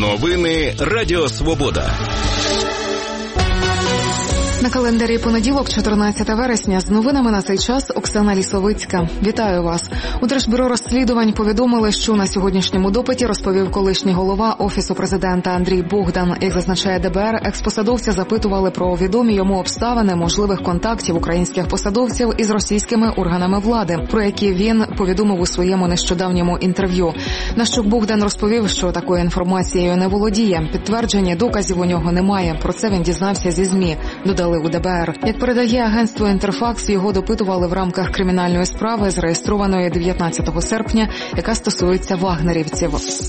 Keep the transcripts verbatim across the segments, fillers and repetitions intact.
Новини Радіо Свобода. На календарі понеділок, чотирнадцяте вересня, з новинами на цей час Оксана Лісовицька. Вітаю вас. У Держбюро розслідувань повідомили, що на сьогоднішньому допиті розповів колишній голова Офісу президента Андрій Богдан. Як зазначає ДБР, експосадовця запитували про відомі йому обставини можливих контактів українських посадовців із російськими органами влади, про які він повідомив у своєму нещодавньому інтерв'ю. На що Богдан розповів, що такою інформацією не володіє. Підтвердження доказів у нього немає. Про це він дізнався зі ЗМІ, додали у ДБР. Як передає агентство «Інтерфакс», його допитували в рамках кримінальної справи, зареєстрованої дев'ятнадцятого серпня, яка стосується вагнерівців.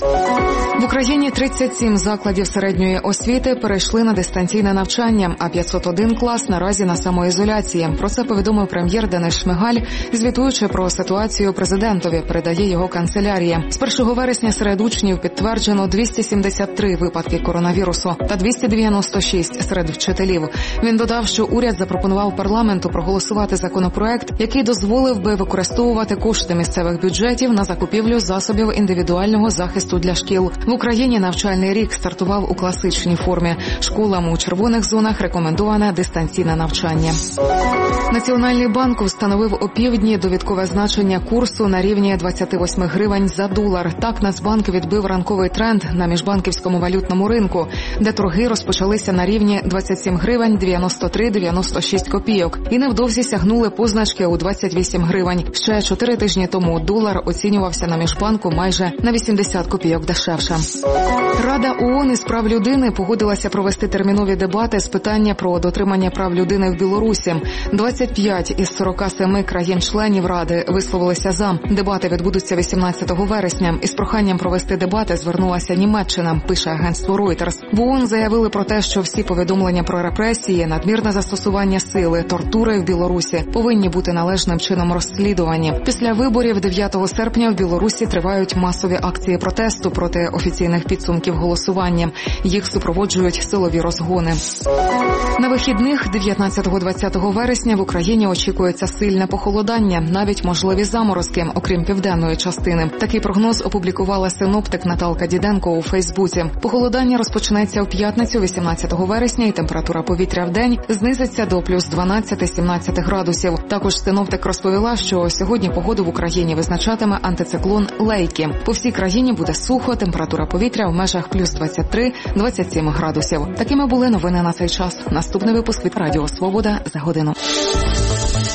В Україні тридцять сім закладів середньої освіти перейшли на дистанційне навчання, а п'ятсот один клас наразі на самоізоляції. Про це повідомив прем'єр Денис Шмигаль, звітуючи про ситуацію президентові, передає його канцелярія. З першого вересня серед учнів підтверджено двісті сімдесят три випадки коронавірусу та двісті дев'яносто шість серед вчителів. Він додав, що уряд запропонував парламенту проголосувати законопроект, який дозволив би використовувати кошти місцевих бюджетів на закупівлю засобів індивідуального захисту для шкіл. В Україні навчальний рік стартував у класичній формі. Школам у червоних зонах рекомендоване дистанційне навчання. Національний банк встановив опівдні довідкове значення курсу на рівні двадцять вісім гривень за долар. Так Нацбанк відбив ранковий тренд на міжбанківському валютному ринку, де торги розпочалися на рівні двадцять сім гривень дев'яносто три дев'яносто шість копійок і невдовзі сягнули позначки у двадцять вісім гривень. Ще чотири тижні тому долар оцінювався на міжбанку майже на вісімдесят копійок дешевше. Рада ООН із прав людини погодилася провести термінові дебати з питання про дотримання прав людини в Білорусі. двадцять п'ять із сорока семи країн-членів Ради висловилися за. Дебати відбудуться вісімнадцятого вересня. Із проханням провести дебати звернулася Німеччина, пише агентство Reuters. В ООН заявили про те, що всі повідомлення про репресії, надмірне застосування сили, тортури в Білорусі повинні бути належним чином розслідувані. Після виборів дев'ятого серпня в Білорусі тривають масові акції протесту проти офіційних підсумків голосування. Їх супроводжують силові розгони. На вихідних дев'ятнадцятого-двадцятого вересня в Україні очікується сильне похолодання, навіть можливі заморозки, окрім південної частини. Такий прогноз опублікувала синоптик Наталка Діденко у Фейсбуці. Похолодання розпочнеться у п'ятницю, вісімнадцятого вересня, і температура повітря в день знизиться до плюс дванадцять-сімнадцять градусів. Також синоптик розповіла, що сьогодні погоду в Україні визначатиме антициклон Лейкі. По всій країні буде сухо, температура повітря в межах плюс двадцять три - двадцять сім градусів. Такими були новини на цей час. Наступний випуск від Радіо Свобода за годину.